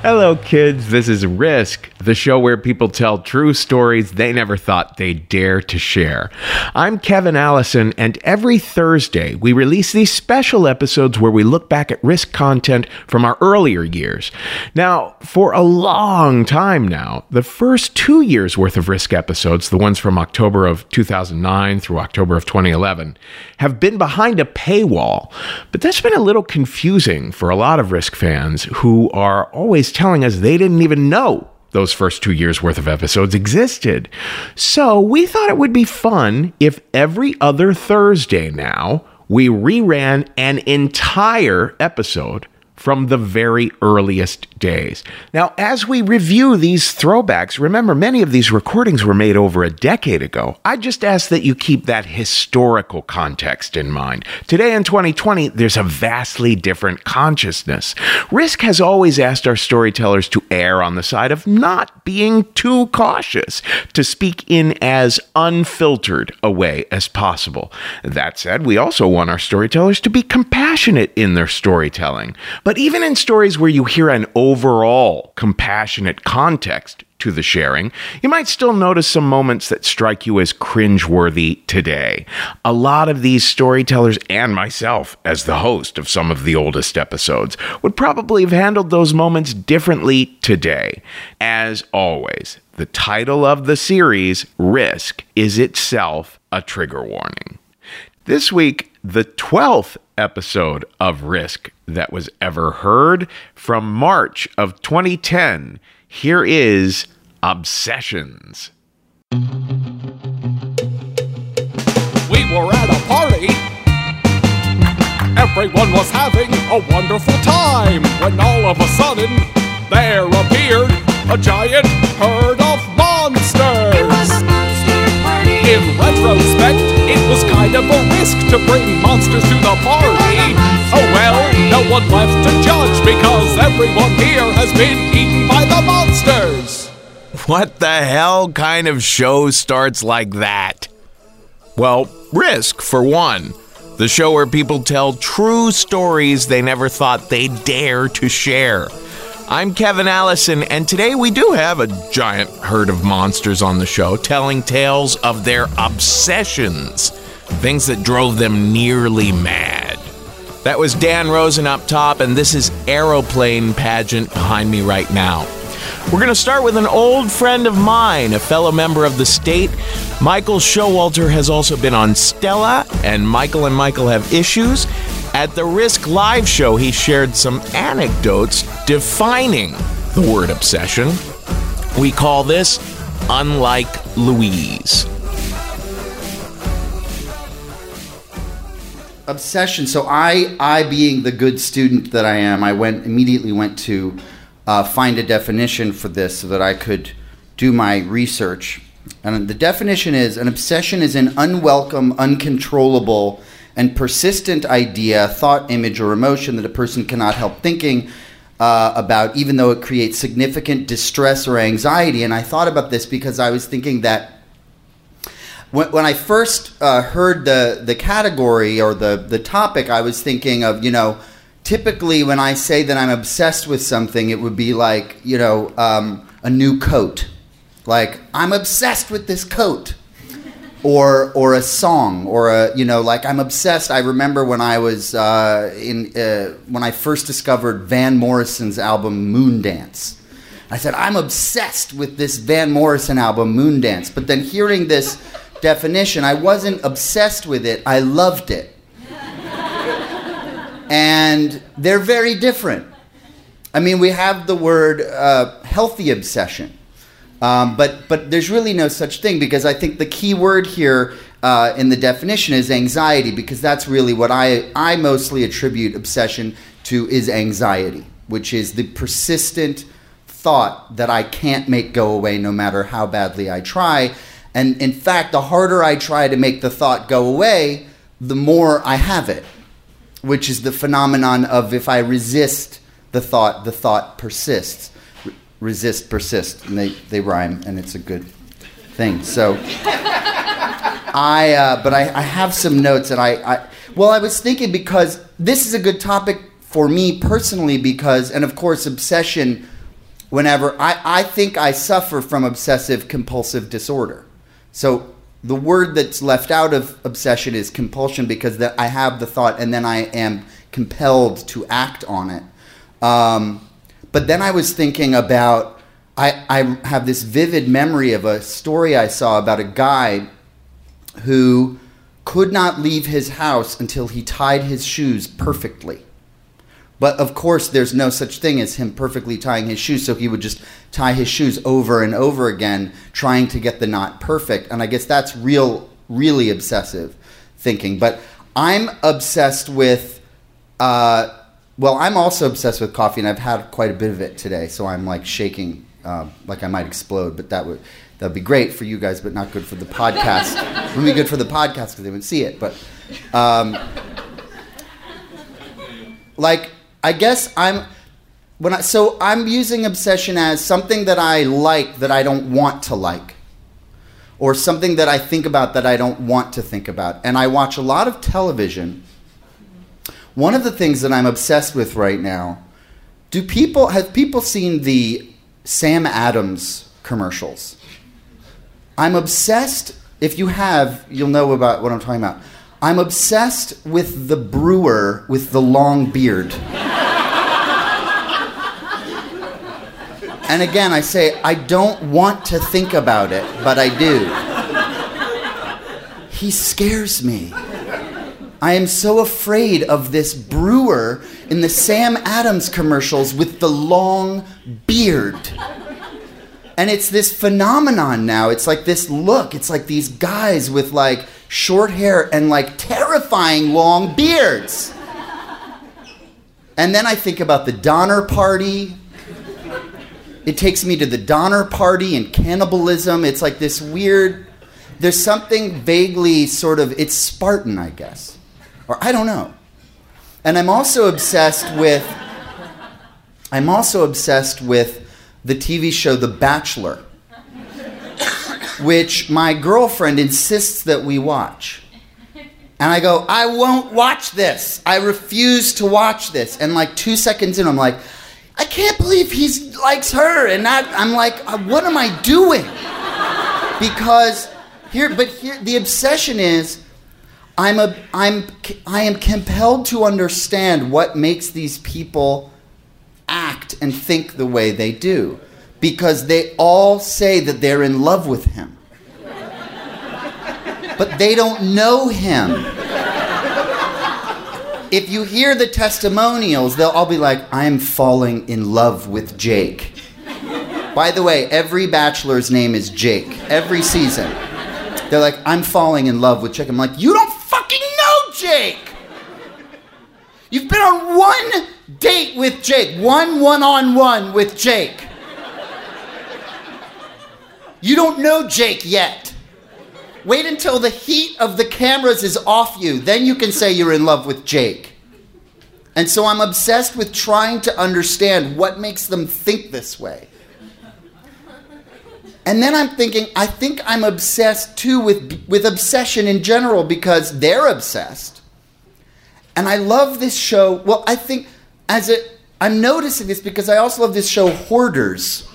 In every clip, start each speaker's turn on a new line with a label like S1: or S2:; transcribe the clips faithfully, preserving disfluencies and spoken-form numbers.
S1: Hello, kids. This is Risk, the show where people tell true stories they never thought they'd dare to share. I'm Kevin Allison, and every Thursday we release these special episodes where we look back at Risk content from our earlier years. Now, for a long time now, the first two years worth of Risk episodes, the ones from October of two thousand nine through October of twenty eleven, have been behind a paywall. But that's been a little confusing for a lot of Risk fans who are always telling us they didn't even know those first two years worth of episodes existed. So we thought it would be fun if every other Thursday now we reran an entire episode from the very earliest days. Now, as we review these throwbacks, remember many of these recordings were made over a decade ago. I just ask that you keep that historical context in mind. Today in twenty twenty, there's a vastly different consciousness. Risk has always asked our storytellers to err on the side of not being too cautious, to speak in as unfiltered a way as possible. That said, we also want our storytellers to be compassionate in their storytelling. But even in stories where you hear an overall compassionate context to the sharing, you might still notice some moments that strike you as cringeworthy today. A lot of these storytellers, and myself as the host of some of the oldest episodes, would probably have handled those moments differently today. As always, the title of the series, Risk, is itself a trigger warning. This week, the twelfth episode of Risk that was ever heard, from March of twenty ten. Here is Obsessions.
S2: We were at a party. Everyone was having a wonderful time when all of a sudden there appeared a giant herd of monsters.
S3: It was a monster party.
S2: In retrospect, it was kind of a risk to bring monsters to the party. Oh well, no one left to judge because everyone here has been eaten by the monsters.
S1: What the hell kind of show starts like that? Well, Risk, for one. The show where people tell true stories they never thought they'd dare to share. I'm Kevin Allison, and today we do have a giant herd of monsters on the show telling tales of their obsessions, things that drove them nearly mad. That was Dan Rosen up top, and this is Aeroplane Pageant behind me right now. We're going to start with an old friend of mine, a fellow member of the state. Michael Showalter has also been on Stella, and Michael and Michael have issues. At the Risk Live show, he shared some anecdotes defining the word obsession. We call this Unlike Louise.
S4: Obsession. So I, I being the good student that I am, I went immediately went to uh, find a definition for this so that I could do my research. And the definition is, an obsession is an unwelcome, uncontrollable, and persistent idea, thought, image, or emotion that a person cannot help thinking uh, about, even though it creates significant distress or anxiety. And I thought about this because I was thinking that when, when I first uh, heard the, the category or the, the topic, I was thinking of, you know, typically when I say that I'm obsessed with something, it would be like, you know, um, a new coat. Like, I'm obsessed with this coat. Or or a song, or a, you know, like I'm obsessed. I remember when I was uh, in uh, when I first discovered Van Morrison's album Moondance. I said, I'm obsessed with this Van Morrison album Moondance. But then hearing this definition, I wasn't obsessed with it. I loved it. And they're very different. I mean, we have the word uh, healthy obsession. Um, but but there's really no such thing, because I think the key word here uh, in the definition is anxiety, because that's really what I, I mostly attribute obsession to, is anxiety, which is the persistent thought that I can't make go away no matter how badly I try. And in fact, the harder I try to make the thought go away, the more I have it, which is the phenomenon of if I resist the thought, the thought persists. Resist, persist, and they, they rhyme, and it's a good thing. So, I, uh, but I, I have some notes, and I, I, well, I was thinking, because this is a good topic for me personally, because, and of course, obsession whenever I, I think I suffer from obsessive compulsive disorder. So the word that's left out of obsession is compulsion, because that I have the thought and then I am compelled to act on it. Um, but then I was thinking about, I, I have this vivid memory of a story I saw about a guy who could not leave his house until he tied his shoes perfectly. But of course, there's no such thing as him perfectly tying his shoes, so he would just tie his shoes over and over again, trying to get the knot perfect. And I guess that's real, really obsessive thinking. But I'm obsessed with, uh, well, I'm also obsessed with coffee, and I've had quite a bit of it today, so I'm like shaking, uh, like I might explode, but that would that'd be great for you guys, but not good for the podcast. It would be good for the podcast because they would see it, but um, like, I guess I'm when I so I'm using obsession as something that I like that I don't want to like, or something that I think about that I don't want to think about. And I watch a lot of television. One of the things that I'm obsessed with right now, do people have people seen the Sam Adams commercials? I'm obsessed. If you have, you'll know about what I'm talking about. I'm obsessed with the brewer with the long beard. And again, I say, I don't want to think about it, but I do. He scares me. I am so afraid of this brewer in the Sam Adams commercials with the long beard. And it's this phenomenon now. It's like this look. It's like these guys with like short hair and like terrifying long beards. And then I think about the Donner Party. It takes me to the Donner Party and cannibalism. It's like this weird, there's something vaguely sort of, it's Spartan, I guess. Or I don't know. And I'm also obsessed with, I'm also obsessed with the T V show The Bachelor, which my girlfriend insists that we watch. And I go, I won't watch this. I refuse to watch this. And like two seconds in, I'm like, I can't believe he likes her. And that, I'm like, what am I doing? Because here, but here, the obsession is, I'm a, I'm, I am compelled to understand what makes these people act and think the way they do, because they all say that they're in love with him, but they don't know him. If you hear the testimonials, they'll all be like, I'm falling in love with Jake. By the way, every bachelor's name is Jake. Every season. They're like, I'm falling in love with Jake. I'm like, you don't fucking know Jake! You've been on one date with Jake. One one-on-one with Jake. You don't know Jake yet. Wait until the heat of the cameras is off you. Then you can say you're in love with Jake. And so I'm obsessed with trying to understand what makes them think this way. And then I'm thinking, I think I'm obsessed too with, with obsession in general, because they're obsessed. And I love this show. Well, I think as a, I'm noticing this because I also love this show Hoarders,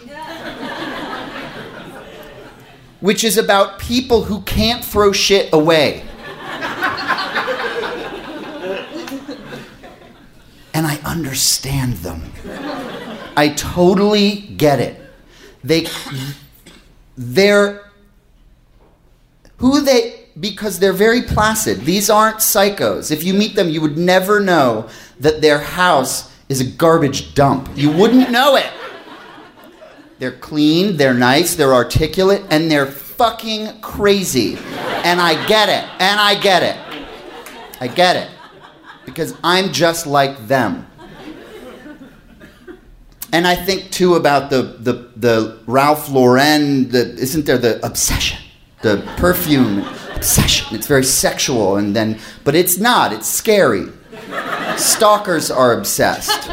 S4: which is about people who can't throw shit away. And I understand them. I totally get it. They, they're, who they, because they're very placid. These aren't psychos. If you meet them, you would never know that their house is a garbage dump. You wouldn't know it. They're clean, they're nice, they're articulate, and they're fucking crazy. And I get it, and I get it. I get it. Because I'm just like them. And I think, too, about the, the, the Ralph Lauren, the, isn't there the obsession? The perfume obsession. It's very sexual, and then, but it's not. It's scary. Stalkers are obsessed.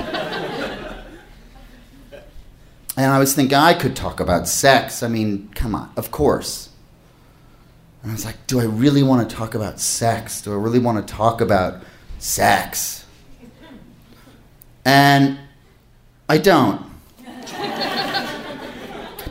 S4: And I was thinking I could talk about sex. I mean, come on, of course. And I was like, do I really want to talk about sex? Do I really want to talk about sex? And I don't.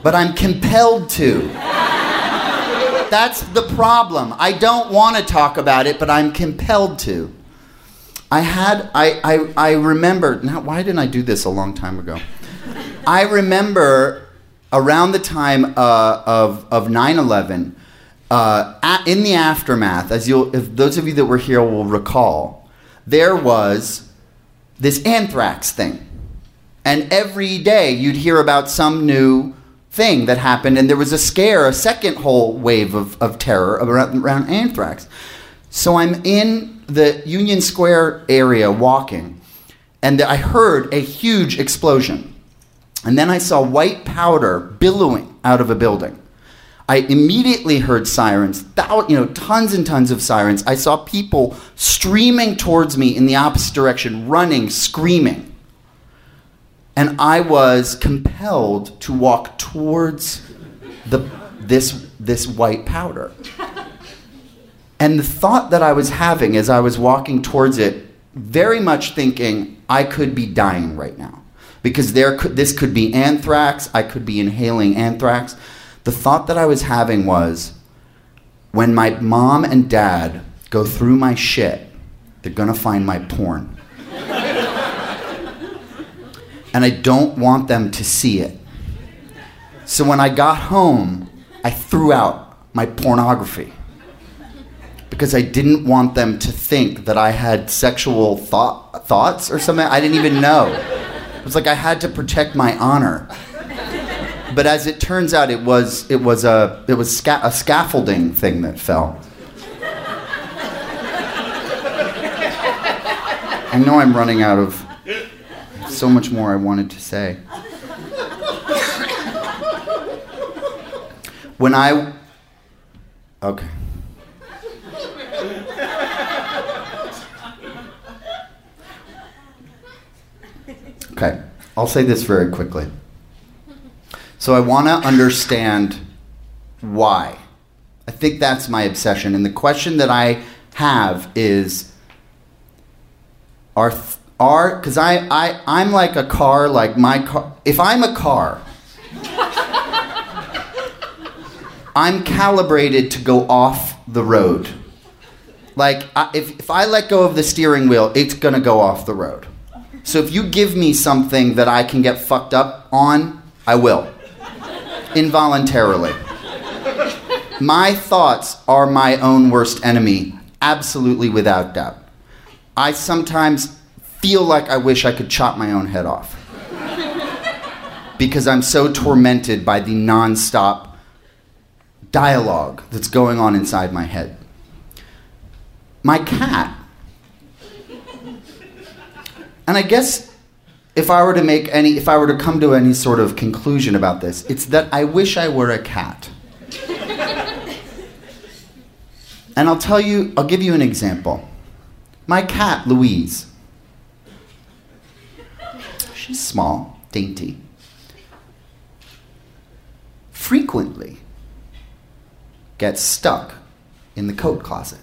S4: but I'm compelled to. That's the problem. I don't want to talk about it, but I'm compelled to. I had, I, I, I remember, now why didn't I do this a long time ago? I remember around the time uh, of, of nine eleven, uh, at, in the aftermath, as you'll, if those of you that were here will recall, there was this anthrax thing. And every day you'd hear about some new thing that happened, and there was a scare, a second whole wave of, of terror around, around anthrax. So I'm in the Union Square area walking, and I heard a huge explosion. And then I saw white powder billowing out of a building. I immediately heard sirens, thou- you know, tons and tons of sirens. I saw people streaming towards me in the opposite direction, running, screaming. And I was compelled to walk towards the this this white powder. And the thought that I was having as I was walking towards it, very much thinking I could be dying right now. Because there could, this could be anthrax, I could be inhaling anthrax. The thought that I was having was, when my mom and dad go through my shit, they're gonna find my porn. And I don't want them to see it. So when I got home, I threw out my pornography. Because I didn't want them to think that I had sexual thought, thoughts or something. I didn't even know. It was like I had to protect my honor. But as it turns out, it was it was a it was sca- a scaffolding thing that fell. I know I'm running out of so much more I wanted to say. When I okay. Okay, I'll say this very quickly. So I want to understand why. I think that's my obsession. And the question that I have is, are, are because I, I, I'm like a car, like my car. If I'm a car, I'm calibrated to go off the road. Like, I, if, if I let go of the steering wheel, it's going to go off the road. So if you give me something that I can get fucked up on, I will. Involuntarily. My thoughts are my own worst enemy, absolutely without doubt. I sometimes feel like I wish I could chop my own head off. Because I'm so tormented by the nonstop dialogue that's going on inside my head. My cat, and I guess if I were to make any, if I were to come to any sort of conclusion about this, it's that I wish I were a cat. And I'll tell you, I'll give you an example. My cat, Louise, she's small, dainty, frequently gets stuck in the coat closet.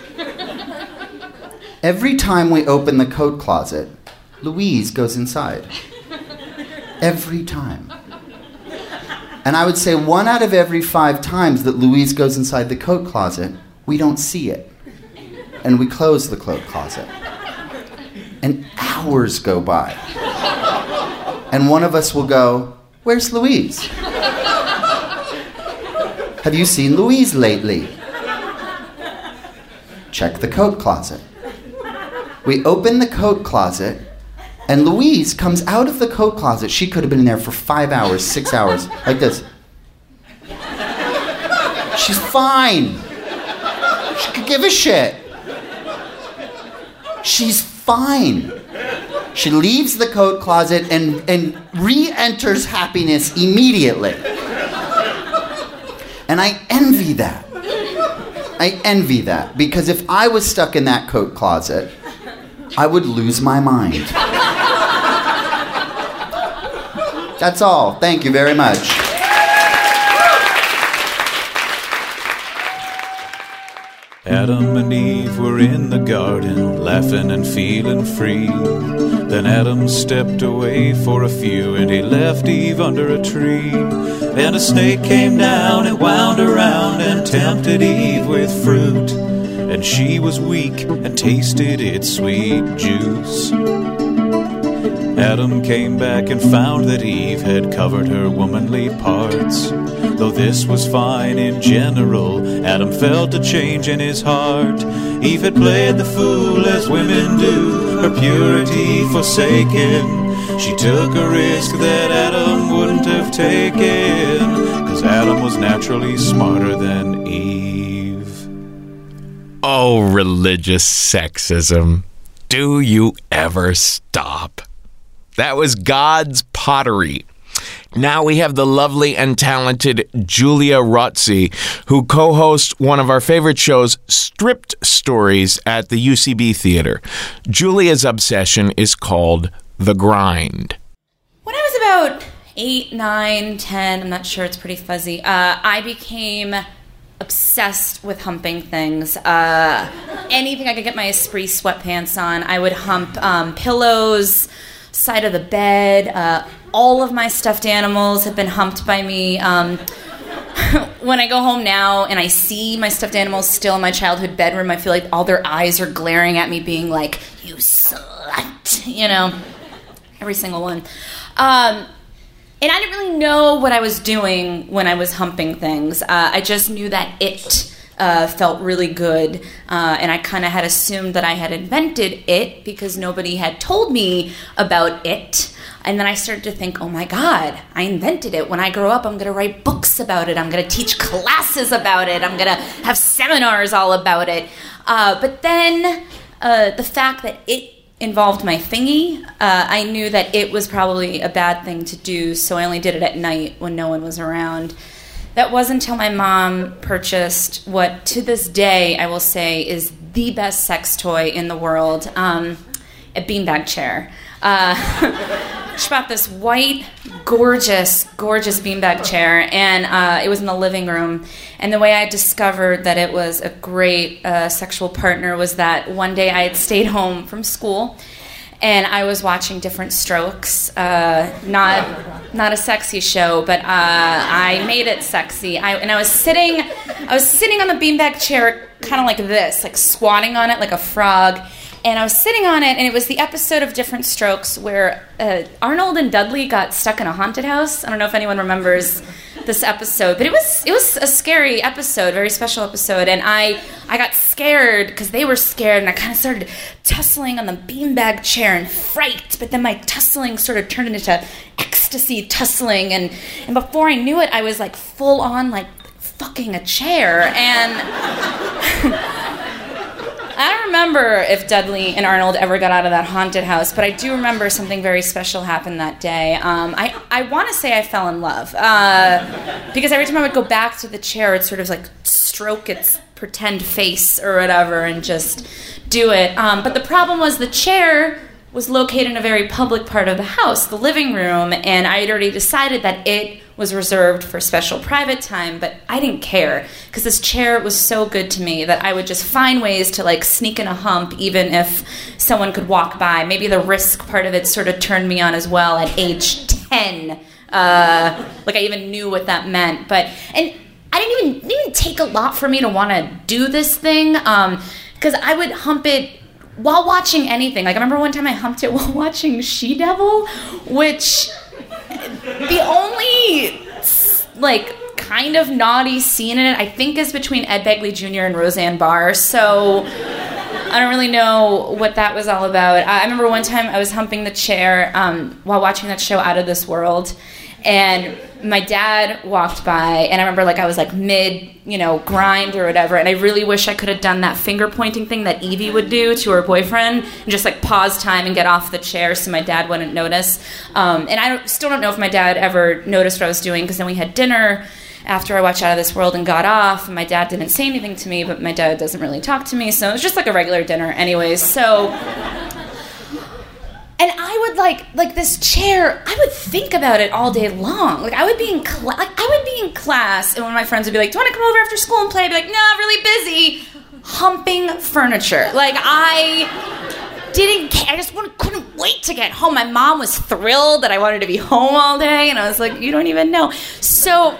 S4: Every time we open the coat closet, Louise goes inside. Every time. And I would say one out of every five times that Louise goes inside the coat closet, we don't see it. And we close the coat closet. And hours go by. And one of us will go, "Where's Louise? Have you seen Louise lately?" Check the coat closet. We open the coat closet, and Louise comes out of the coat closet. She could have been in there for five hours, six hours, like this. She's fine. She could give a shit. She's fine. She leaves the coat closet and, and re-enters happiness immediately. And I envy that. I envy that, because if I was stuck in that coat closet, I would lose my mind. That's all. Thank you very much.
S5: Adam and Eve were in the garden, laughing and feeling free. Then Adam stepped away for a few, and he left Eve under a tree. And a snake came down and wound around and tempted Eve with fruit. And she was weak and tasted its sweet juice. Adam came back and found that Eve had covered her womanly parts. Though this was fine in general, Adam felt a change in his heart. Eve had played the fool as women do, her purity forsaken. She took a risk that Adam wouldn't have taken, 'cause Adam was naturally smarter than Eve.
S1: Oh, religious sexism. Do you ever stop? That was God's Pottery. Now we have the lovely and talented Julia Rotzi, who co-hosts one of our favorite shows, Stripped Stories, at the U C B Theater. Julia's obsession is called The Grind.
S6: When I was about eight, nine, ten, I'm not sure, it's pretty fuzzy, uh, I became obsessed with humping things. Uh, anything I could get my Esprit sweatpants on, I would hump um, pillows, side of the bed. Uh, all of my stuffed animals have been humped by me. Um, when I go home now and I see my stuffed animals still in my childhood bedroom, I feel like all their eyes are glaring at me being like, you slut, you know, every single one. Um, and I didn't really know what I was doing when I was humping things. Uh, I just knew that it Uh, felt really good, uh, and I kind of had assumed that I had invented it because nobody had told me about it. And then I started to think, oh my God, I invented it. When I grow up, I'm going to write books about it. I'm going to teach classes about it. I'm going to have seminars all about it. Uh, but then uh, the fact that it involved my thingy, uh, I knew that it was probably a bad thing to do, so I only did it at night when no one was around. That wasn't until my mom purchased what, to this day, I will say is the best sex toy in the world, um, a beanbag chair. Uh, she bought this white, gorgeous, gorgeous beanbag chair, and uh, it was in the living room. And the way I discovered that it was a great uh, sexual partner was that one day I had stayed home from school, and I was watching Different Strokes, uh, not not a sexy show, but uh, I made it sexy. I, and I was sitting, I was sitting on the beanbag chair, kind of like this, like squatting on it like a frog. And I was sitting on it, and it was the episode of Different Strokes where uh, Arnold and Dudley got stuck in a haunted house. I don't know if anyone remembers this episode, but it was it was a scary episode, very special episode. And I I got scared because they were scared, and I kind of started tussling on the beanbag chair in fright. But then my tussling sort of turned into ecstasy tussling, and and before I knew it, I was like full on like fucking a chair. And I don't remember if Dudley and Arnold ever got out of that haunted house, but I do remember something very special happened that day. Um, I, I want to say I fell in love, uh, because every time I would go back to the chair, it'd sort of like stroke its pretend face or whatever and just do it. Um, but the problem was the chair was located in a very public part of the house, the living room, and I had already decided that it was reserved for special private time, but I didn't care because this chair was so good to me that I would just find ways to like sneak in a hump even if someone could walk by. Maybe the risk part of it sort of turned me on as well at age ten. Uh, like I even knew what that meant. But and I didn't even, it didn't even take a lot for me to want to do this thing because um, I would hump it while watching anything. Like I remember one time I humped it while watching She-Devil, which the only like kind of naughty scene in it I think is between Ed Begley Junior and Roseanne Barr. So I don't really know what that was all about. I remember one time I was humping the chair um, while watching that show Out of This World, and my dad walked by, and I remember like I was like mid, you know, grind or whatever, and I really wish I could have done that finger pointing thing that Evie would do to her boyfriend and just like pause time and get off the chair so my dad wouldn't notice. Um, and I don't, still don't know if my dad ever noticed what I was doing, because then we had dinner after I watched Out of This World and got off, and my dad didn't say anything to me, but my dad doesn't really talk to me, so it was just like a regular dinner anyways. So... And I would like, like this chair, I would think about it all day long. Like I would be in class, like I would be in class, and one of my friends would be like, "Do you want to come over after school and play?" I'd be like, "No, I'm really busy." humping furniture. Like, I didn't care. I just wanted, couldn't wait to get home. My mom was thrilled that I wanted to be home all day, and I was like, you don't even know. So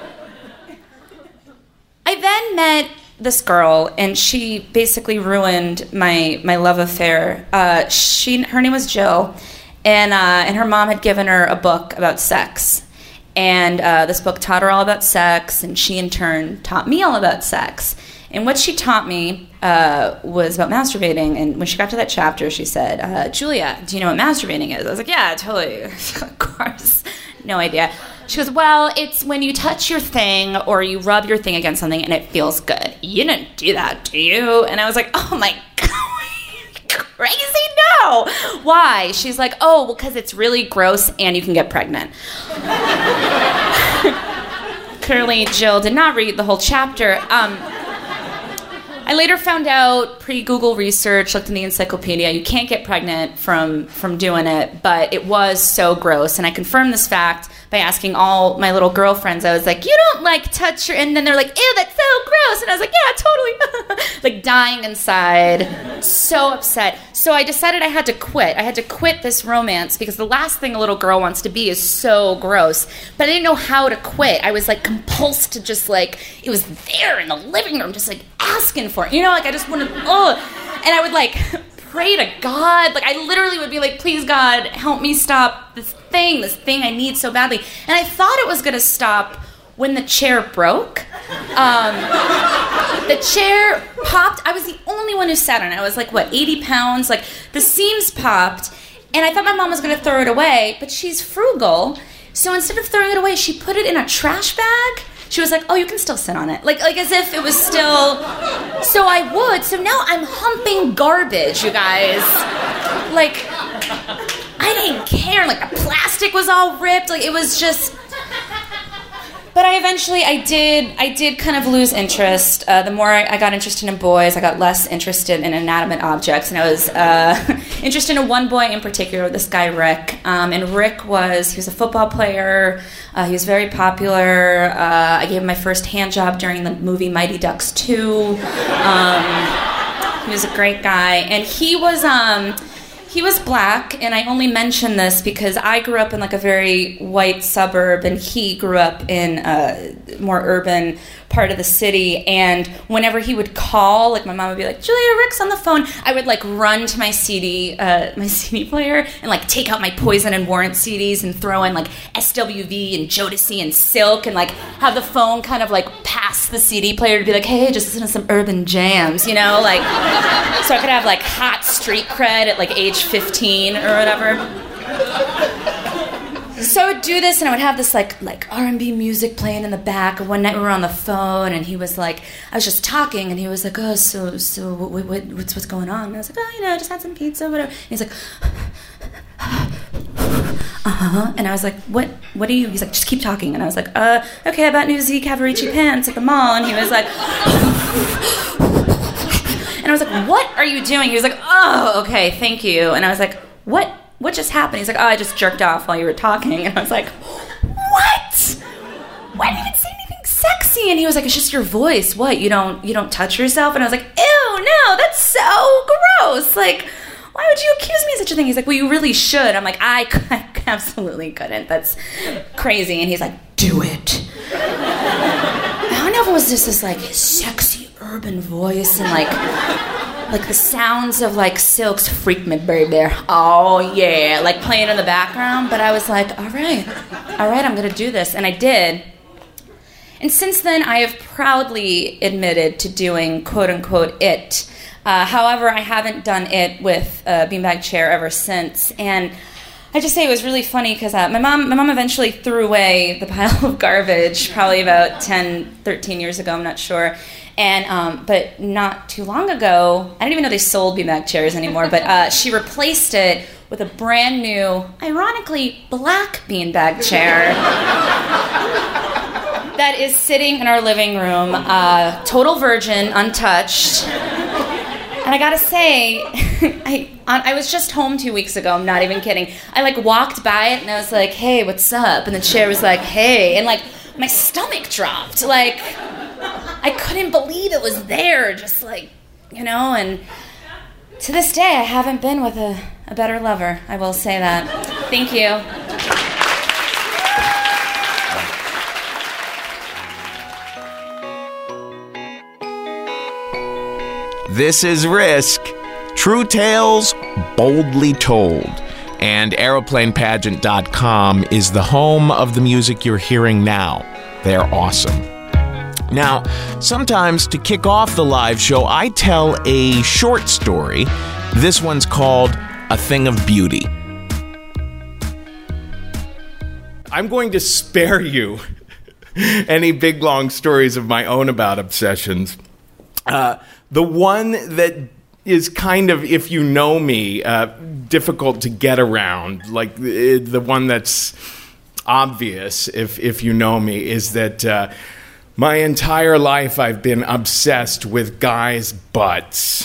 S6: I then met this girl, and she basically ruined my my love affair. Uh, she her name was Jill, and uh, and her mom had given her a book about sex, and uh, this book taught her all about sex, and she in turn taught me all about sex. And what she taught me uh, was about masturbating. And when she got to that chapter, she said, uh, "Julia, do you know what masturbating is?" I was like, "Yeah, totally, of course, no idea." She goes, "Well, it's when you touch your thing or you rub your thing against something and it feels good. You didn't do that, do you?" And I was like, "Oh my God, crazy? No. Why?" She's like, "Oh, well, because it's really gross and you can get pregnant." Clearly, Jill did not read the whole chapter. Um, I later found out, pre-Google research, looked in the encyclopedia, you can't get pregnant from, from doing it, but it was so gross. And I confirmed this fact by asking all my little girlfriends. I was like, "You don't, like, touch your..." And then they're like, "Ew, that's so gross." And I was like, "Yeah, totally." Like, dying inside. So upset. So I decided I had to quit. I had to quit this romance because the last thing a little girl wants to be is so gross. But I didn't know how to quit. I was, like, compulsed to just, like, it was there in the living room, just, like, asking for it. You know, like, I just wanted, oh. And I would, like, pray to God. Like, I literally would be like, "Please, God, help me stop this thing, this thing I need so badly." And I thought it was going to stop when the chair broke. Um, the chair popped. I was the only one who sat on it. I was like, what, eighty pounds? Like, the seams popped. And I thought my mom was going to throw it away, but she's frugal. So instead of throwing it away, she put it in a trash bag. She was like, "Oh, you can still sit on it." Like, like as if it was still... So I would. So now I'm humping garbage, you guys. Like, I didn't care. Like, the plastic was all ripped. Like, it was just... But I eventually, I did, I did kind of lose interest. Uh, the more I got interested in boys, I got less interested in inanimate objects. And I was uh, interested in one boy in particular, this guy Rick. Um, and Rick was, he was a football player. Uh, he was very popular. Uh, I gave him my first hand job during the movie Mighty Ducks two. Um, he was a great guy. And he was... Um, He was black, and I only mention this because I grew up in like a very white suburb, and he grew up in a more urban part of the city. And whenever he would call, like my mom would be like, "Julia, Rick's on the phone," I would like run to my C D, uh, my C D player, and like take out my Poison and Warrant C Ds and throw in like S W V and Jodeci and Silk, and like have the phone kind of like pass the C D player to be like, "Hey, just listen to some urban jams," you know, like so I could have like hot street cred at like age fifteen or whatever. So I would do this, and I would have this like like R and B music playing in the back. And one night we were on the phone, and he was like, I was just talking, and he was like, "Oh, so so what, what what's what's going on?" And I was like, "Oh, you know, just had some pizza, whatever." And he's like, "Uh huh." And I was like, "What what do you?" He's like, "Just keep talking." And I was like, "Uh, okay, I bought new Z Cavaricci pants at the mall." And he was like, and I was like, "What are you doing?" He was like, "Oh, okay, thank you." And I was like, "What? What just happened?" He's like, "Oh, I just jerked off while you were talking." And I was like, "What? Why didn't you even say anything sexy?" And he was like, "It's just your voice. What? You don't you don't touch yourself?" And I was like, "Ew, no, that's so gross. Like, why would you accuse me of such a thing?" He's like, "Well, you really should." I'm like, I, I absolutely couldn't. That's crazy." And he's like, "Do it." I don't know if it was just this like sexy urban voice and like like the sounds of like Silk's "Freak Me Baby," oh yeah, like playing in the background. But I was like, all right, all right, I'm gonna do this, and I did. And since then, I have proudly admitted to doing quote unquote it. Uh, however, I haven't done it with a beanbag chair ever since, and I just say it was really funny because uh, my mom my mom eventually threw away the pile of garbage probably about ten, thirteen years ago, I'm not sure. And um, but not too long ago, I didn't even know they sold beanbag chairs anymore, but uh, she replaced it with a brand new, ironically, black beanbag chair that is sitting in our living room, uh, total virgin, untouched. And I gotta say, I I was just home two weeks ago, I'm not even kidding. I like walked by it and I was like, "Hey, what's up?" And the chair was like, "Hey." And like, my stomach dropped. Like, I couldn't believe it was there, just like you know, and to this day, I haven't been with a, a better lover. I will say that. Thank you.
S1: This is Risk. True tales boldly told. And aeroplane pageant dot com is the home of the music you're hearing now. They're awesome. Now, sometimes to kick off the live show, I tell a short story. This one's called A Thing of Beauty. I'm going to spare you any big, long stories of my own about obsessions. Uh, the one that is kind of, if you know me, uh, difficult to get around, like the, the one that's obvious, if, if you know me, is that uh, my entire life I've been obsessed with guys' butts.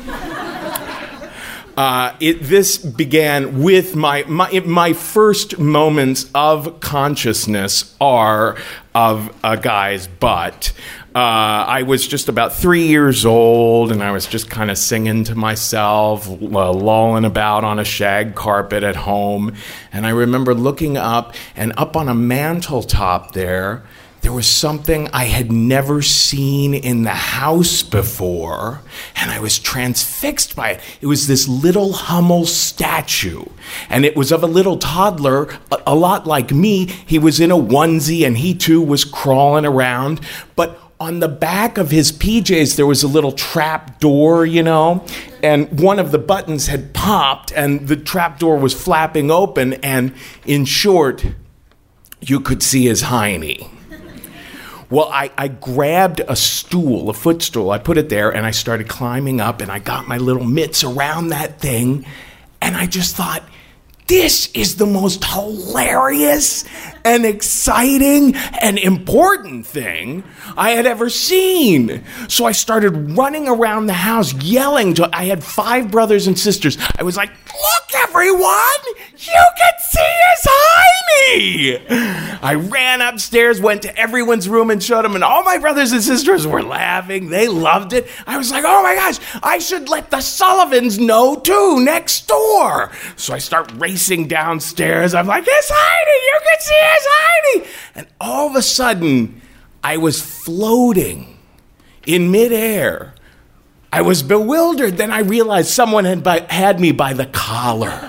S1: Uh, it, this began with my, my my first moments of consciousness are of a guy's butt. Uh, I was just about three years old, and I was just kind of singing to myself, uh, lolling about on a shag carpet at home. And I remember looking up, and up on a mantle top there, there was something I had never seen in the house before, and I was transfixed by it. It was this little Hummel statue, and it was of a little toddler, a, a lot like me. He was in a onesie, and he too was crawling around, but on the back of his P Js, there was a little trap door, you know, and one of the buttons had popped, and the trap door was flapping open, and in short, you could see his hiney. Well, I, I grabbed a stool, a footstool, I put it there, and I started climbing up, and I got my little mitts around that thing, and I just thought, this is the most hilarious and exciting and important thing I had ever seen. So I started running around the house yelling to, I had five brothers and sisters. I was like, look everyone, you can see his hiney. I ran upstairs, went to everyone's room and showed them, and all my brothers and sisters were laughing. They loved it. I was like, oh my gosh, I should let the Sullivans know too, next door. So I start racing downstairs. I'm like, his hiney, you can see his hiney. And all of a sudden, I was floating in midair. I was bewildered. Then I realized someone had, by, had me by the collar.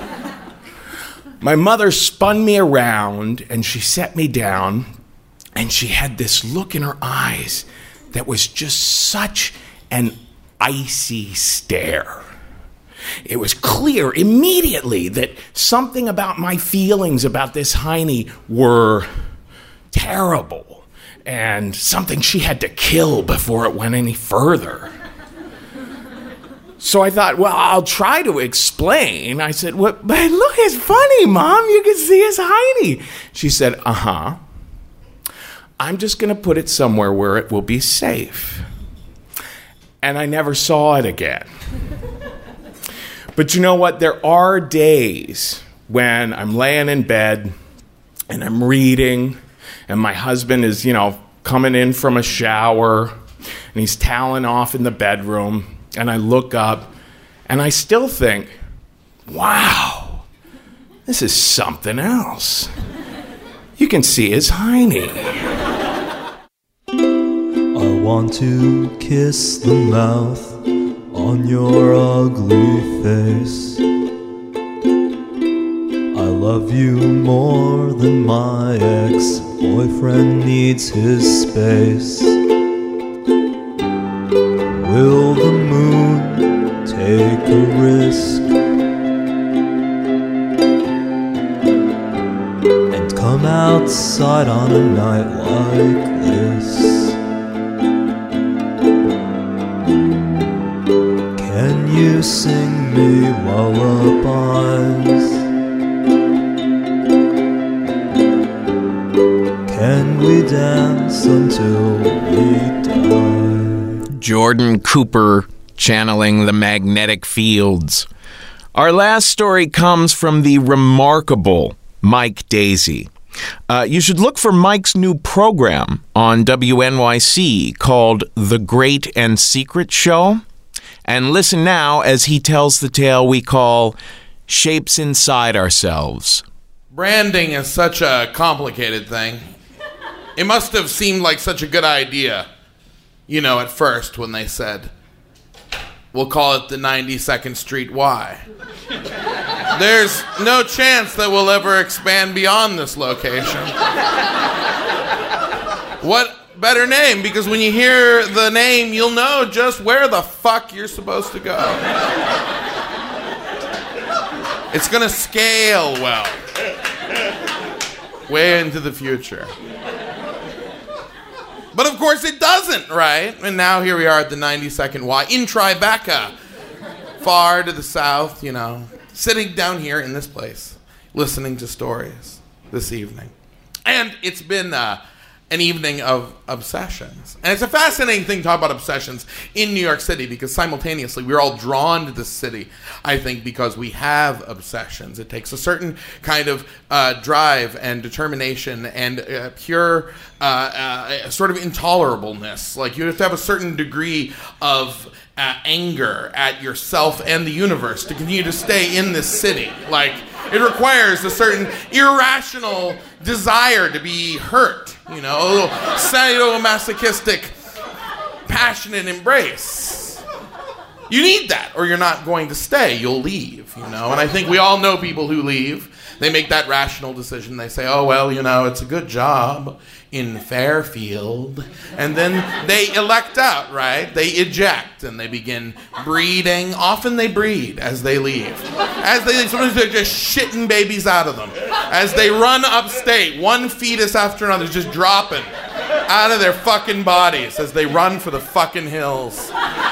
S1: My mother spun me around, and she set me down, and she had this look in her eyes that was just such an icy stare. It was clear immediately that something about my feelings about this hiney were terrible, and something she had to kill before it went any further. So I thought, well, I'll try to explain. I said, well, but look, it's funny, Mom. You can see his hiney. She said, uh-huh. I'm just going to put it somewhere where it will be safe. And I never saw it again. But you know what? There are days when I'm laying in bed and I'm reading, and my husband is, you know, coming in from a shower, and he's toweling off in the bedroom. And I look up, and I still think, wow, this is something else. You can see his hiney.
S7: I want to kiss the mouth on your ugly face. I love you more than my ex-boyfriend needs his space. Will the moon take a risk and come outside on a night like this? Can you sing me lullabies? Can we dance until we die?
S1: Jordan Cooper channeling the magnetic fields. Our last story comes from the remarkable Mike Daisey. Uh, you should look for Mike's new program on W N Y C called The Great and Secret Show. And listen now as he tells the tale we call Shapes Inside Ourselves.
S8: Branding is such a complicated thing. It must have seemed like such a good idea, you know, at first when they said, we'll call it the ninety-second Street Y. There's no chance that we'll ever expand beyond this location. What better name? Because when you hear the name, you'll know just where the fuck you're supposed to go. It's gonna scale well. Way into the future. But of course it doesn't, right? And now here we are at the ninety-second Y in Tribeca. Far to the south, you know. Sitting down here in this place, listening to stories this evening. And it's been uh, an evening of obsessions. And it's a fascinating thing to talk about obsessions in New York City because simultaneously we're all drawn to this city, I think, because we have obsessions. It takes a certain kind of uh, drive and determination and uh, pure uh, uh, sort of intolerableness. Like you have to have a certain degree of uh, anger at yourself and the universe to continue to stay in this city. Like it requires a certain irrational desire to be hurt, you know, a little sadomasochistic, passionate embrace. You need that, or you're not going to stay. You'll leave, you know. And I think we all know people who leave. They make that rational decision. They say, oh, well, you know, it's a good job in Fairfield. And then they elect out, right? They eject, and they begin breeding. Often they breed as they leave. As they leave, sometimes they're just shitting babies out of them. As they run upstate, one fetus after another is just dropping out of their fucking bodies as they run for the fucking hills.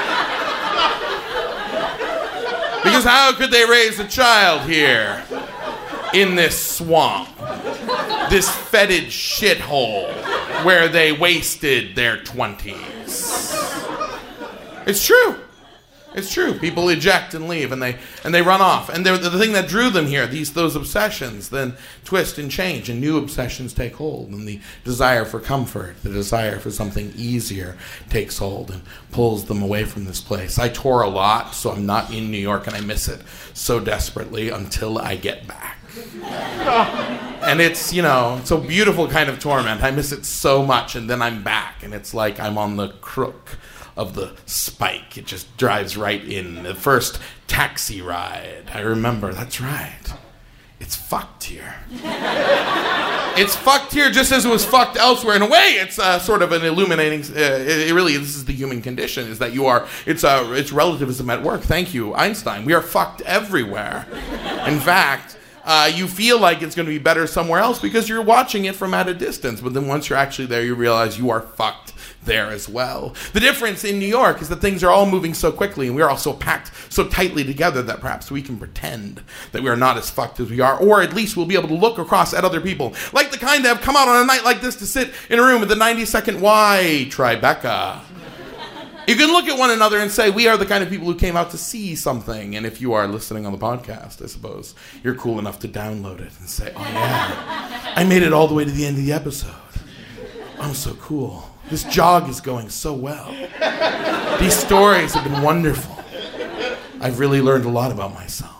S8: Because how could they raise a child here in this swamp, this fetid shithole where they wasted their twenties? It's true. It's true. People eject and leave, and they and they run off. And the thing that drew them here, these those obsessions, then twist and change, and new obsessions take hold. And the desire for comfort, the desire for something easier, takes hold and pulls them away from this place. I tour a lot, so I'm not in New York, and I miss it so desperately until I get back. And it's, you know, it's a beautiful kind of torment. I miss it so much, and then I'm back, and it's like I'm on the crook of the spike. It just drives right in. The first taxi ride, I remember, that's right. It's fucked here. It's fucked here just as it was fucked elsewhere. In a way, it's uh, sort of an illuminating, uh, it, it really, this is the human condition, is that you are, it's, uh, it's relativism at work. Thank you, Einstein. We are fucked everywhere. In fact, Uh, you feel like it's going to be better somewhere else because you're watching it from at a distance. But then once you're actually there, you realize you are fucked there as well. The difference in New York is that things are all moving so quickly, and we are all so packed so tightly together that perhaps we can pretend that we are not as fucked as we are, or at least we'll be able to look across at other people, like the kind that have come out on a night like this to sit in a room at the ninety-second Y, Tribeca. You can look at one another and say, we are the kind of people who came out to see something. And if you are listening on the podcast, I suppose, you're cool enough to download it and say, oh yeah, I made it all the way to the end of the episode. I'm so cool. This jog is going so well. These stories have been wonderful. I've really learned a lot about myself.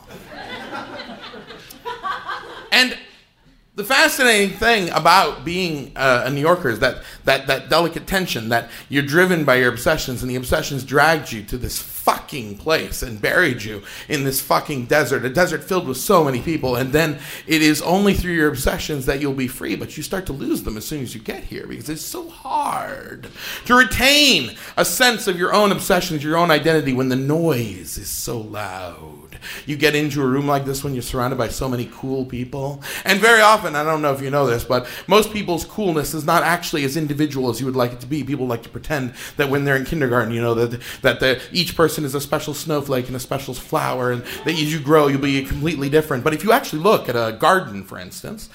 S8: And the fascinating thing about being uh, a New Yorker is that, that that delicate tension, that you're driven by your obsessions, and the obsessions dragged you to this fucking place and buried you in this fucking desert, a desert filled with so many people, and then it is only through your obsessions that you'll be free, but you start to lose them as soon as you get here because it's so hard to retain a sense of your own obsessions, your own identity when the noise is so loud. You get into a room like this when you're surrounded by so many cool people. And very often, I don't know if you know this, but most people's coolness is not actually as individual as you would like it to be. People like to pretend that when they're in kindergarten, you know, that that the, each person is a special snowflake and a special flower, and that as you grow, you'll be completely different. But if you actually look at a garden, for instance,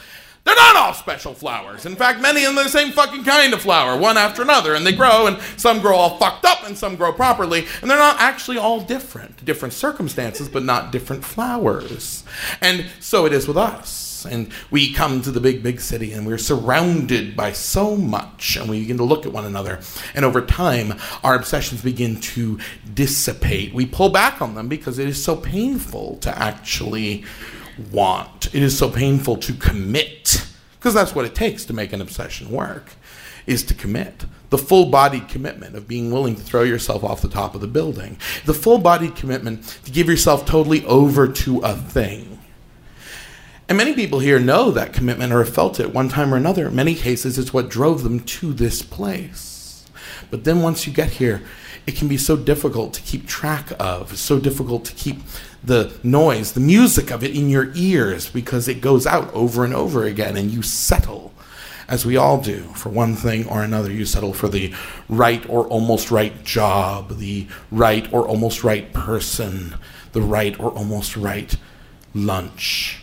S8: They're not all special flowers. In fact, many of them are the same fucking kind of flower, one after another, and they grow, and some grow all fucked up, and some grow properly, and they're not actually all different. Different circumstances, but not different flowers. And so it is with us. And we come to the big, big city, and we're surrounded by so much, and we begin to look at one another, and over time, our obsessions begin to dissipate. We pull back on them because it is so painful to actually want. It is so painful to commit, because that's what it takes to make an obsession work, is to commit. The full-bodied commitment of being willing to throw yourself off the top of the building. The full-bodied commitment to give yourself totally over to a thing. And many people here know that commitment or have felt it one time or another. In many cases, it's what drove them to this place. But then once you get here, it can be so difficult to keep track of. It's so difficult to keep the noise, the music of it in your ears, because it goes out over and over again, and you settle, as we all do, for one thing or another. You settle for the right or almost right job, the right or almost right person, the right or almost right lunch.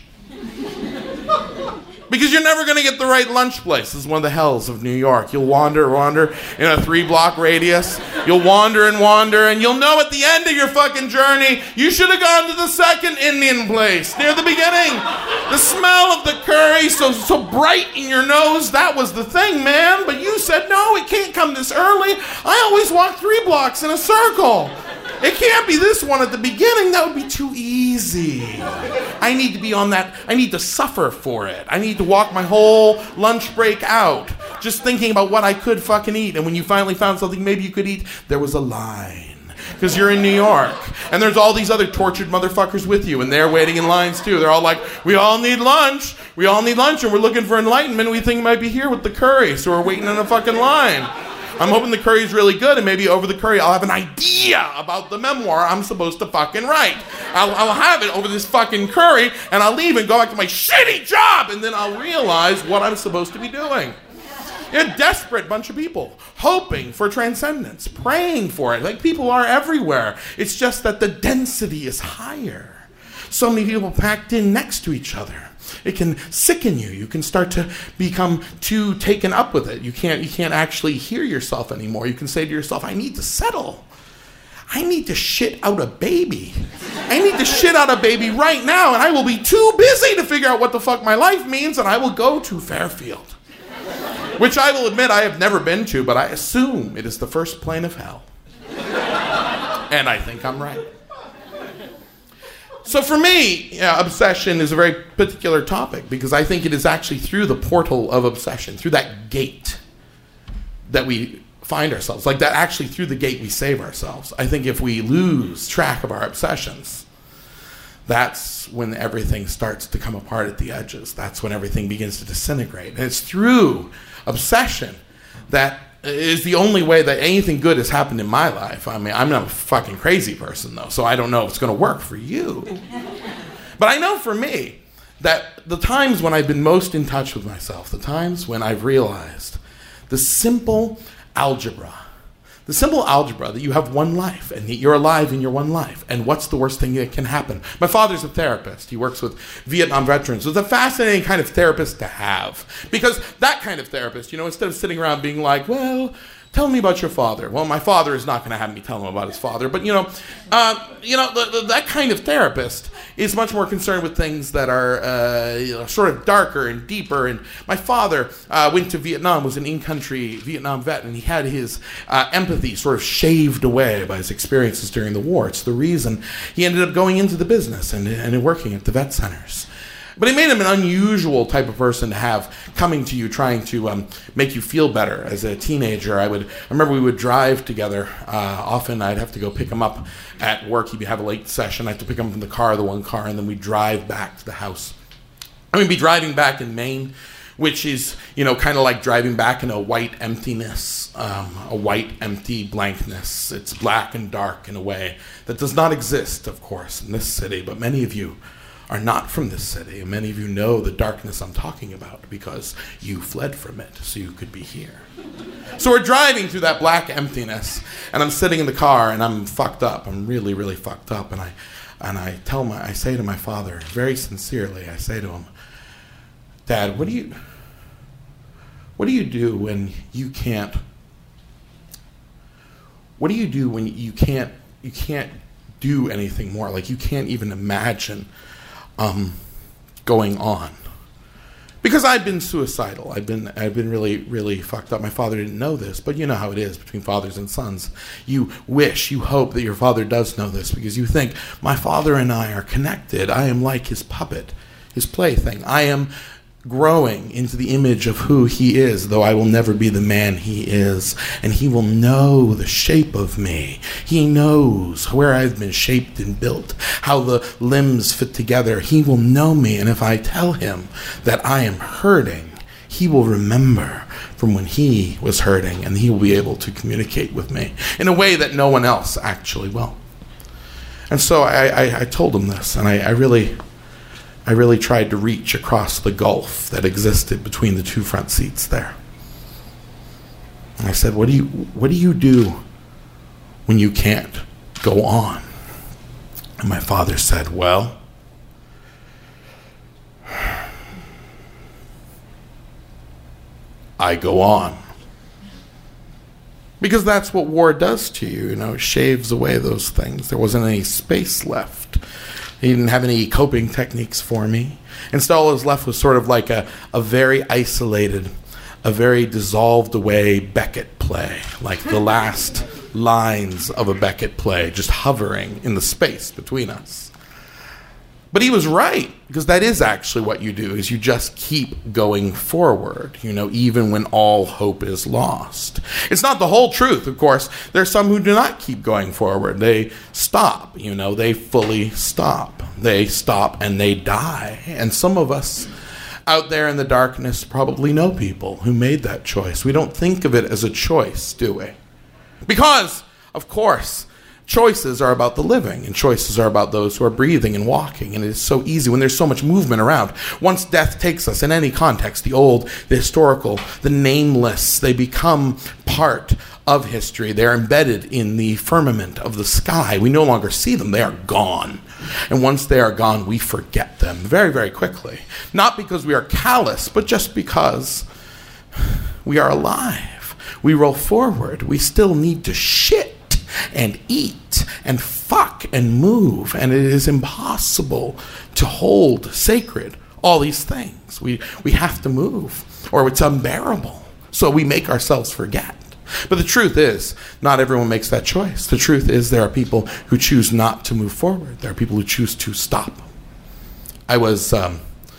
S8: Because you're never going to get the right lunch place. This is one of the hells of New York. You'll wander, wander in a three-block radius. You'll wander and wander, and you'll know at the end of your fucking journey, you should have gone to the second Indian place near the beginning. The smell of the curry, so so bright in your nose, that was the thing, man. But you said, no, it can't come this early. I always walk three blocks in a circle. It can't be this one at the beginning. That would be too easy. I need to be on that. I need to suffer for it. I need to walk my whole lunch break out just thinking about what I could fucking eat. And when you finally found something maybe you could eat, there was a line. Because you're in New York. And there's all these other tortured motherfuckers with you. And they're waiting in lines too. They're all like, we all need lunch. We all need lunch. And we're looking for enlightenment. We think it might be here with the curry. So we're waiting in a fucking line. I'm hoping the curry's really good, and maybe over the curry I'll have an idea about the memoir I'm supposed to fucking write. I'll, I'll have it over this fucking curry, and I'll leave and go back to my shitty job, and then I'll realize what I'm supposed to be doing. You're a desperate bunch of people, hoping for transcendence, praying for it, like people are everywhere. It's just that the density is higher. So many people packed in next to each other. It can sicken you. You can start to become too taken up with it. You can't, you can't actually hear yourself anymore. You can say to yourself, I need to settle. I need to shit out a baby. I need to shit out a baby right now, and I will be too busy to figure out what the fuck my life means, and I will go to Fairfield. Which I will admit I have never been to, but I assume it is the first plane of hell. And I think I'm right. So for me, yeah, obsession is a very particular topic because I think it is actually through the portal of obsession, through that gate that we find ourselves. Like that actually through the gate we save ourselves. I think if we lose track of our obsessions, that's when everything starts to come apart at the edges. That's when everything begins to disintegrate. And it's through obsession that is the only way that anything good has happened in my life. I mean, I'm not a fucking crazy person, though, so I don't know if it's going to work for you. But I know for me that the times when I've been most in touch with myself, the times when I've realized the simple algebra, the simple algebra that you have one life and that you're alive in your one life, and what's the worst thing that can happen? My father's a therapist. He works with Vietnam veterans. It's a fascinating kind of therapist to have, because that kind of therapist, you know, instead of sitting around being like, well, tell me about your father. Well, my father is not going to have me tell him about his father, but you know, uh, you know, the, the, that kind of therapist is much more concerned with things that are uh, you know, sort of darker and deeper. And my father uh, went to Vietnam, was an in-country Vietnam vet, and he had his uh, empathy sort of shaved away by his experiences during the war. It's the reason he ended up going into the business and, and working at the vet centers. But it made him an unusual type of person to have coming to you, trying to um, make you feel better. As a teenager, I would I remember we would drive together. Uh, often I'd have to go pick him up at work. He'd have a late session. I'd have to pick him up in the car, the one car, and then we'd drive back to the house. I mean, be driving back in Maine, which is, you know, kind of like driving back in a white emptiness, um, a white empty blankness. It's black and dark in a way that does not exist, of course, in this city, but many of you are not from this city, and many of you know the darkness I'm talking about because you fled from it so you could be here. So we're driving through that black emptiness, and I'm sitting in the car, and I'm fucked up. I'm really, really fucked up, and I and I tell my, I say to my father, very sincerely, I say to him, Dad, what do you, what do you do when you can't, what do you do when you can't, you can't do anything more? Like you can't even imagine um, going on. Because I've been suicidal. I've been I've been really, really fucked up. My father didn't know this, but you know how it is between fathers and sons. You wish, you hope that your father does know this because you think, my father and I are connected. I am like his puppet, his plaything. I am growing into the image of who he is, though I will never be the man he is. And he will know the shape of me. He knows where I've been shaped and built, how the limbs fit together. He will know me, and if I tell him that I am hurting, he will remember from when he was hurting, and he will be able to communicate with me in a way that no one else actually will. And so I, I, I told him this, and I, I really... I really tried to reach across the gulf that existed between the two front seats there. And I said, what do you, what do you do when you can't go on? And my father said, well, I go on. Because that's what war does to you, you know, it shaves away those things. There wasn't any space left. He didn't have any coping techniques for me. Instead, all that was left was sort of like a, a very isolated, a very dissolved away Beckett play, like the last lines of a Beckett play, just hovering in the space between us. But he was right, because that is actually what you do, is you just keep going forward, you know, even when all hope is lost. It's not the whole truth, of course. There's some who do not keep going forward. They stop, you know, they fully stop. They stop and they die. And some of us out there in the darkness probably know people who made that choice. We don't think of it as a choice, do we? Because, of course, choices are about the living, and choices are about those who are breathing and walking, and it is so easy when there's so much movement around. Once death takes us in any context, the old, the historical, the nameless, they become part of history. They're embedded in the firmament of the sky. We no longer see them. They are gone. And once they are gone, we forget them very, very quickly. Not because we are callous, but just because we are alive. We roll forward. We still need to shit and eat and fuck and move, and it is impossible to hold sacred all these things. We we have to move, or it's unbearable. So we make ourselves forget. But the truth is, not everyone makes that choice. The truth is, there are people who choose not to move forward. There are people who choose to stop. I was um,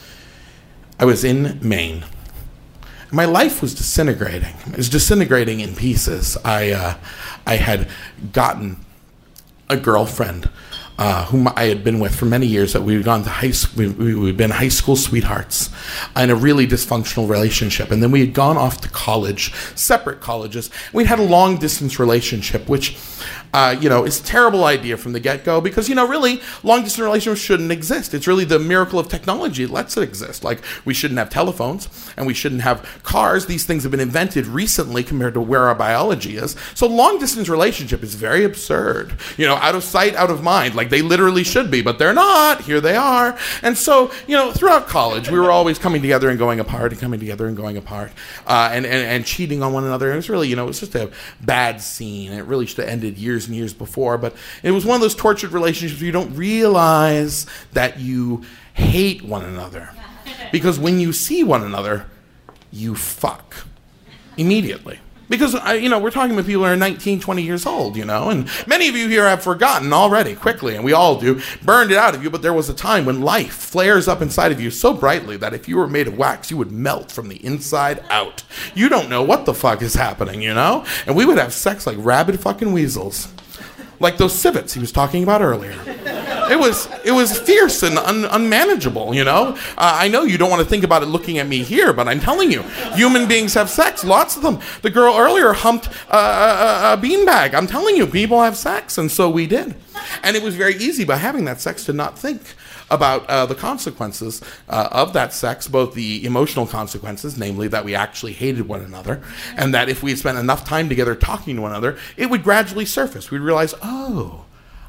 S8: I was in Maine. My life was disintegrating. It was disintegrating in pieces. I uh, I had gotten a girlfriend uh, whom I had been with for many years. That we had gone to high school. We, we'd been high school sweethearts in a really dysfunctional relationship, and then we had gone off to college, separate colleges. We'd had a long distance relationship, which Uh, you know, it's a terrible idea from the get-go because, you know, really, long-distance relationships shouldn't exist. It's really the miracle of technology that lets it exist. Like, we shouldn't have telephones, and we shouldn't have cars. These things have been invented recently compared to where our biology is. So long-distance relationship is very absurd. You know, out of sight, out of mind. Like, they literally should be, but they're not. Here they are. And so, you know, throughout college, we were always coming together and going apart and coming together and going apart uh, and, and, and cheating on one another. And it was really, you know, it was just a bad scene. And it really should have ended years and years before, but it was one of those tortured relationships where you don't realize that you hate one another, because when you see one another, you fuck immediately. Because, I, you know, we're talking about people who are nineteen, twenty years old, you know, and many of you here have forgotten already quickly, and we all do, burned it out of you, but there was a time when life flares up inside of you so brightly that if you were made of wax, you would melt from the inside out. You don't know what the fuck is happening, you know? And we would have sex like rabid fucking weasels. Like those civets he was talking about earlier. It was it was fierce and un, unmanageable, you know? Uh, I know you don't want to think about it looking at me here, but I'm telling you, human beings have sex, lots of them. The girl earlier humped a, a, a beanbag. I'm telling you, people have sex, and so we did. And it was very easy by having that sex to not think about uh, the consequences uh, of that sex, both the emotional consequences, namely that we actually hated one another, and that if we had spent enough time together talking to one another, it would gradually surface. We'd realize, oh,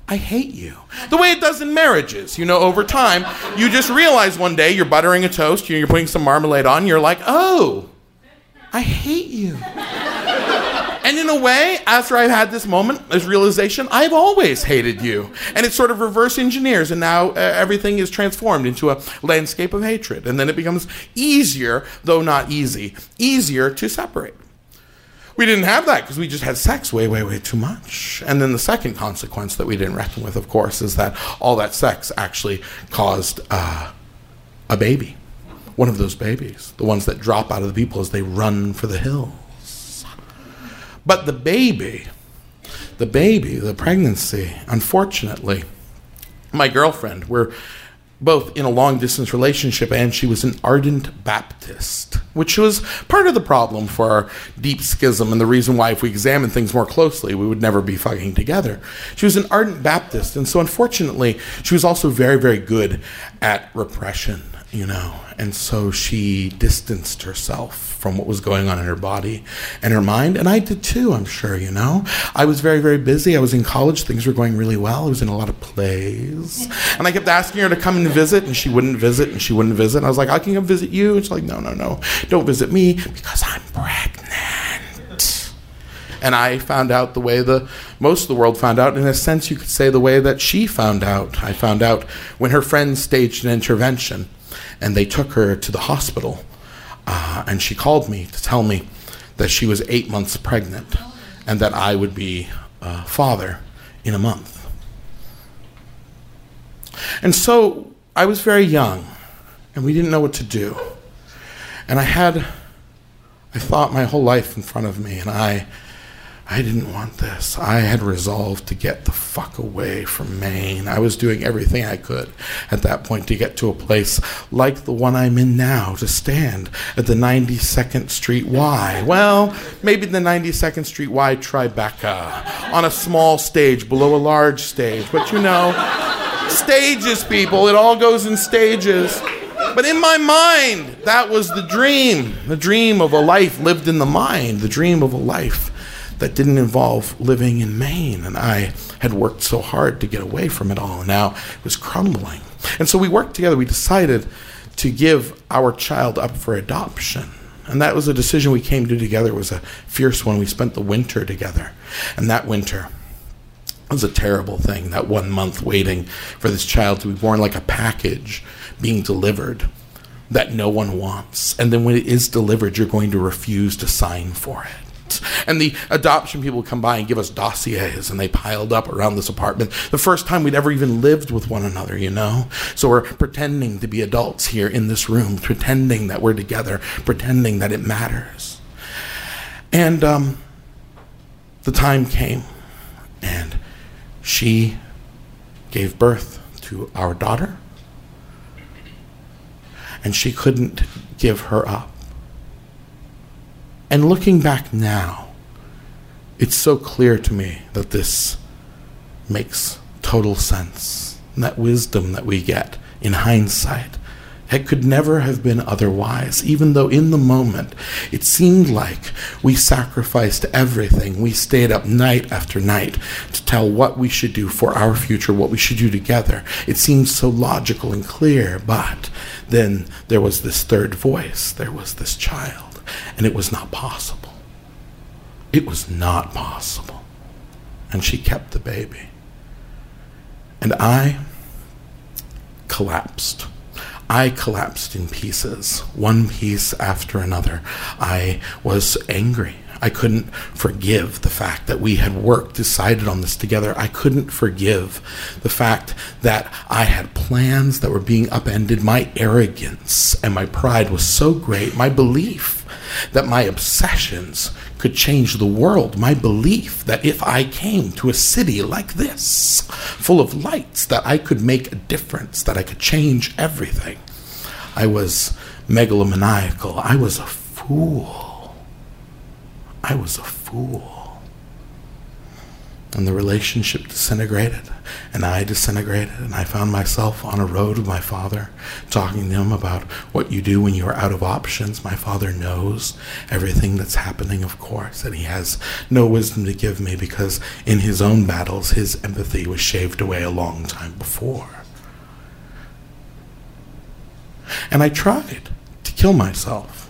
S8: I hate you. The way it does in marriages. You know, over time, you just realize one day you're buttering a toast, you're putting some marmalade on, you're like, oh, I hate you. And in a way, after I've had this moment, this realization, I've always hated you. And it sort of reverse engineers, and now uh, everything is transformed into a landscape of hatred. And then it becomes easier, though not easy, easier to separate. We didn't have that because we just had sex way, way, way too much. And then the second consequence that we didn't reckon with, of course, is that all that sex actually caused uh, a baby. One of those babies, the ones that drop out of the people as they run for the hills. But the baby, the baby, the pregnancy, unfortunately, my girlfriend, we're both in a long-distance relationship, and she was an ardent Baptist, which was part of the problem for our deep schism and the reason why if we examine things more closely, we would never be fucking together. She was an ardent Baptist, and so unfortunately, she was also very, very good at repression, you know, and so she distanced herself from what was going on in her body and her mind, and I did too, I'm sure, you know. I was very, very busy. I was in college. Things were going really well. I was in a lot of plays, and I kept asking her to come and visit, and she wouldn't visit, and she wouldn't visit. And I was like, I can come visit you. And she's like, no, no, no, don't visit me because I'm pregnant. And I found out the way the most of the world found out. In a sense, you could say the way that she found out. I found out when her friends staged an intervention, and they took her to the hospital. Uh, and she called me to tell me that she was eight months pregnant and that I would be a father in a month. And so I was very young, and we didn't know what to do. And I had, I thought my whole life in front of me, and I I didn't want this. I had resolved to get the fuck away from Maine. I was doing everything I could at that point to get to a place like the one I'm in now, to stand at the ninety-second Street Y. Well, maybe the ninety-second Street Y Tribeca, on a small stage below a large stage. But you know, stages, people. It all goes in stages. But in my mind, that was the dream. The dream of a life lived in the mind. The dream of a life that didn't involve living in Maine. And I had worked so hard to get away from it all, and now it was crumbling. And so we worked together. We decided to give our child up for adoption. And that was a decision we came to together. It was a fierce one. We spent the winter together. And that winter was a terrible thing, that one month waiting for this child to be born, like a package being delivered that no one wants. And then when it is delivered, you're going to refuse to sign for it. And the adoption people come by and give us dossiers, and they piled up around this apartment. The first time we'd ever even lived with one another, you know? So we're pretending to be adults here in this room, pretending that we're together, pretending that it matters. And um, the time came, and she gave birth to our daughter, and she couldn't give her up. And looking back now, it's so clear to me that this makes total sense. And that wisdom that we get in hindsight, it could never have been otherwise, even though in the moment it seemed like we sacrificed everything. We stayed up night after night to tell what we should do for our future, what we should do together. It seemed so logical and clear, but then there was this third voice. There was this child. And it was not possible. It was not possible. And she kept the baby. And I collapsed. I collapsed in pieces, one piece after another. I was angry. I couldn't forgive the fact that we had worked, decided on this together. I couldn't forgive the fact that I had plans that were being upended. My arrogance and my pride was so great. My belief that my obsessions could change the world. My belief that if I came to a city like this, full of lights, that I could make a difference, that I could change everything. I was megalomaniacal. I was a fool. I was a fool. And the relationship disintegrated, and I disintegrated, and I found myself on a road with my father, talking to him about what you do when you are out of options. My father knows everything that's happening, of course, and he has no wisdom to give me because in his own battles, his empathy was shaved away a long time before. And I tried to kill myself.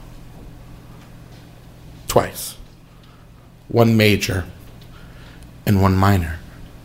S8: Twice. One major and one minor.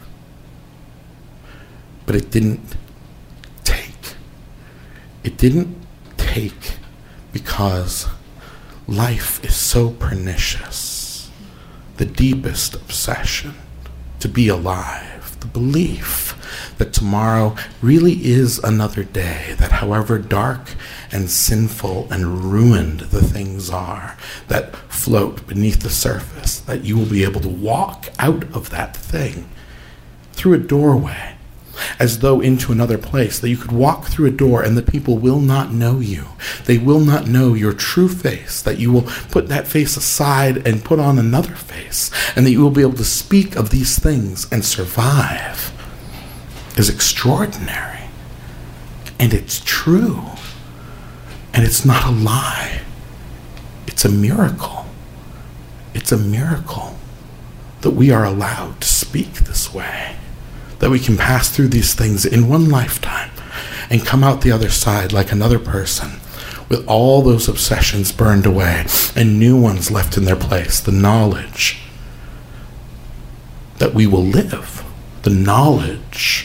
S8: But it didn't take. It didn't take because life is so pernicious. The deepest obsession to be alive, the belief that tomorrow really is another day, that however dark and sinful and ruined the things are that float beneath the surface, that you will be able to walk out of that thing through a doorway as though into another place, that you could walk through a door and the people will not know you. They will not know your true face, that you will put that face aside and put on another face, and that you will be able to speak of these things and survive is extraordinary. And it's true. And it's not a lie. It's a miracle. It's a miracle that we are allowed to speak this way, that we can pass through these things in one lifetime and come out the other side like another person with all those obsessions burned away and new ones left in their place. The knowledge that we will live, the knowledge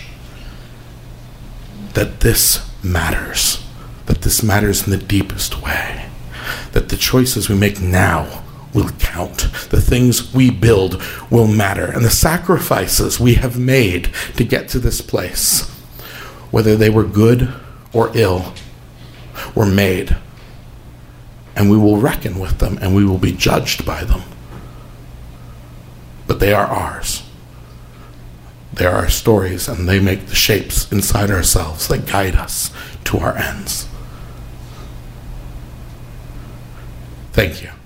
S8: that this matters, that this matters in the deepest way, that the choices we make now will count, the things we build will matter, and the sacrifices we have made to get to this place, whether they were good or ill, were made, and we will reckon with them and we will be judged by them. But they are ours. They are our stories, and they make the shapes inside ourselves that guide us to our ends. Thank you.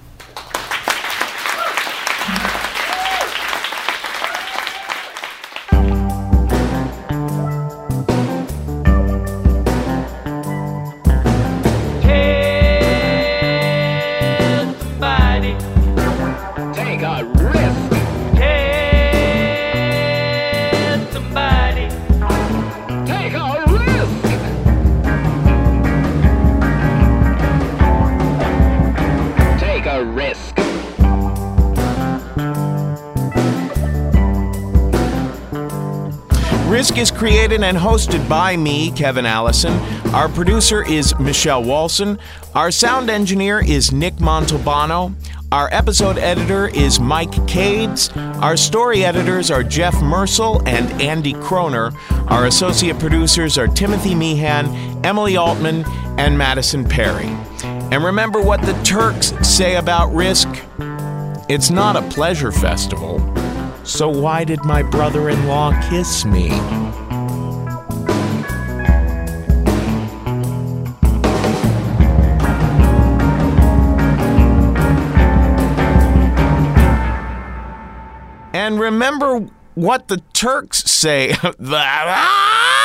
S1: Risk is created and hosted by me, Kevin Allison. Our producer is Michelle Walson. Our sound engineer is Nick Montalbano. Our episode editor is Mike Cades. Our story editors are Jeff Mersel and Andy Kroner. Our associate producers are Timothy Meehan, Emily Altman, and Madison Perry. And remember what the Turks say about Risk? It's not a pleasure festival. So why did my brother-in-law kiss me? And remember what the Turks say.